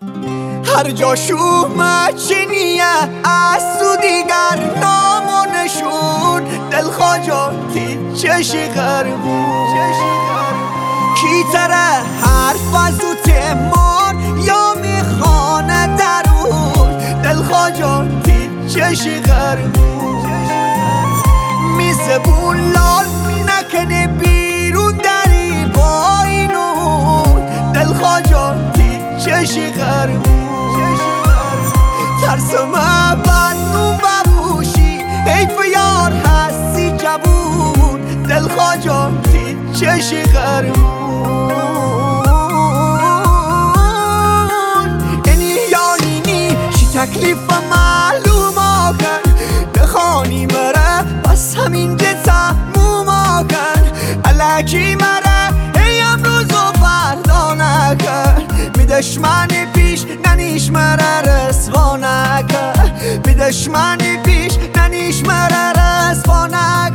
هر جا شومه چنیه از تو دیگر نامونشون دل خواجاتی چشی غربون کی تره حرف از او تیمان یا میخانه درون دل خواجاتی چشی غربون میزبون لال نکنه بیرون دری با اینون دل خواجاتی چشی غربون ترسمه بدنو ببوشی حیف یار هستی جبون دل خواجاتی چشی غربون اینی یا اینی چی تکلیف معلوم آکن بخوانی مره بس همین که تموم آکن الکی مره ای امروز و فردا نکن می دشمن پیش ننیش مره رسوا نکن می دشمن پیش ننیش مره رسوا نکن